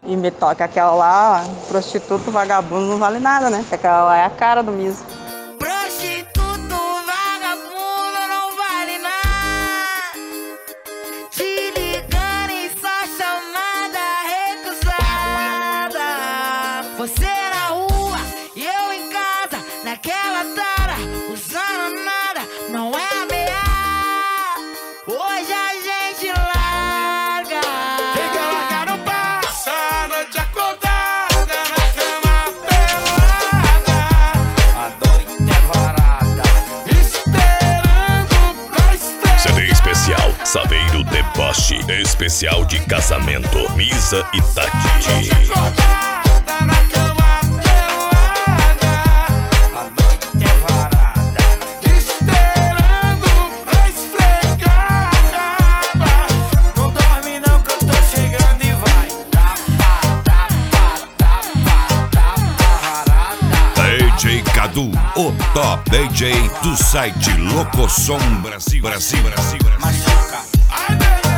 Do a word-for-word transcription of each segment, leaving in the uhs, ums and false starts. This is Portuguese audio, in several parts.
e me toca aquela lá, prostituto, vagabundo, não vale nada, né? Porque aquela lá é a cara do Misa. Prostituto, vagabundo, não vale nada. Te ligando e só chamada recusada. Você na rua e eu em casa, naquela tara, usando nada, não é ameaça. Hoje a gente larga. Quem quer largar não passa a noite acordada na cama pelada. A noite é varada, esperando pra estrear. C D especial Saveiro Deboche, especial de casamento, Misa e Tati. Acordada na cama pelada. A noite é varada, esperando pra esfregar. Não dorme não que eu tô chegando e vai. Tapa, tapa, tapa, tapa, varada. D J Cadu, o top D J do site Locosom Brasil, Brasil, Brasil, Brasil. Machuca. Ai, bebê.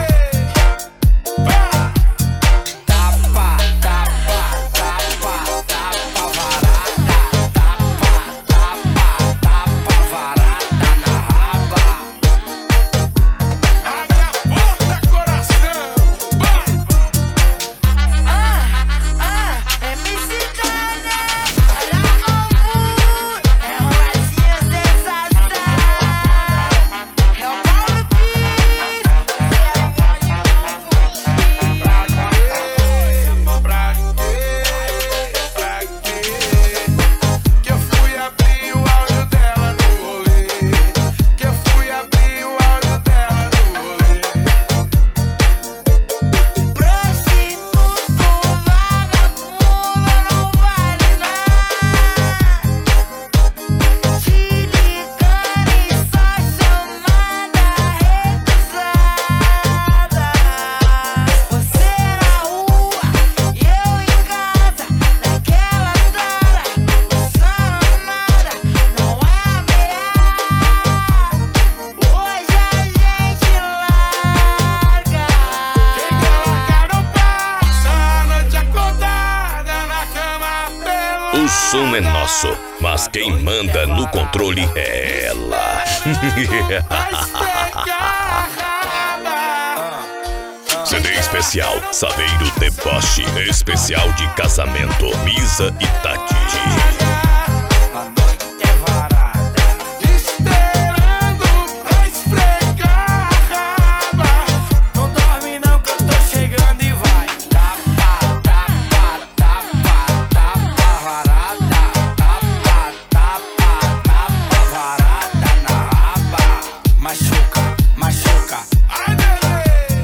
Tapa, tapa, tapa, tapa, varada. Tapa, tapa, tapa, varada na raba. Abre a porta, coração. Ah, ah, é missidade. Olha o mundo, é roladinha sensação. É o Paulo Pires, você pode confundir. Pra quê? Pra quê? Que eu fui abrir o áudio dela no rolê. Que eu fui abrir o áudio dela no rolê. Prostituto, vagabundo, não vale nada. Te ligando e só chamada recusada. Você na rua e eu em casa, naquela tara, usando nada, não é ameaça. Hoje a gente larga. Quem quer largar não passa a noite acordada na cama pelada. O som é nosso, mas quem manda no controle é ela. Pra esfregar. C D especial Saveiro Deboche, especial de casamento, Misa e Tati. A noite é varada, esperando pra esfregar. Não dorme não que eu tô chegando e vai. Tapa, tapa, tapa, tapa, varada. Tapa, tapa, tapa, varada na raba. Machuca, machuca. Ai, bebê.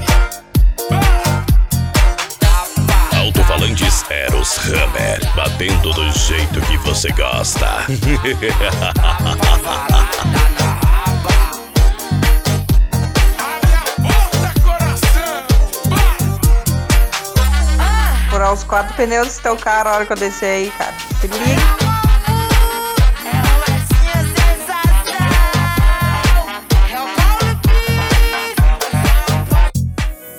Tapa. Alto-falantes Eros Hammer, batendo do jeito que você gosta. Furar os quatro pneus do teu carro a hora que eu descer aí, cara. Se liga.